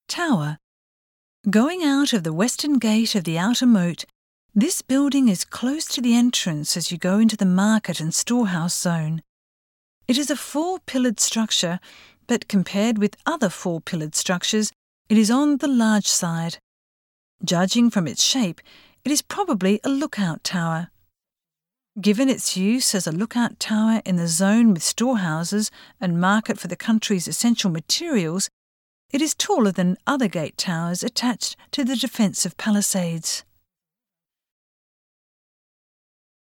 Tower. Going out of the western gate of the outer moat, this building is close to the entrance as you go into the market and storehouse zone. It is a 4-pillared structure, but compared with other 4-pillared structures, it is on the large side. Judging from its shape, it is probably a lookout tower. Given its use as a lookout tower in the zone with storehouses and market for the country's essential materials, it is taller than other gate towers attached to the defensive palisades.